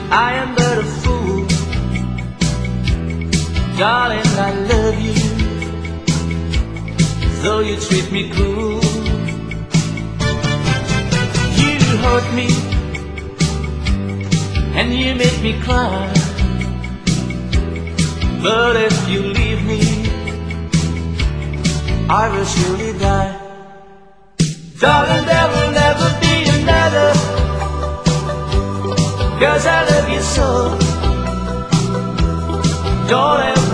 I am but a fool. Darling, I love you, though you treat me cruel. You hurt me, and you make me cry. But if you leave me, I will surely die. Darling, there will never be another, 'cause I love you so. Don't ever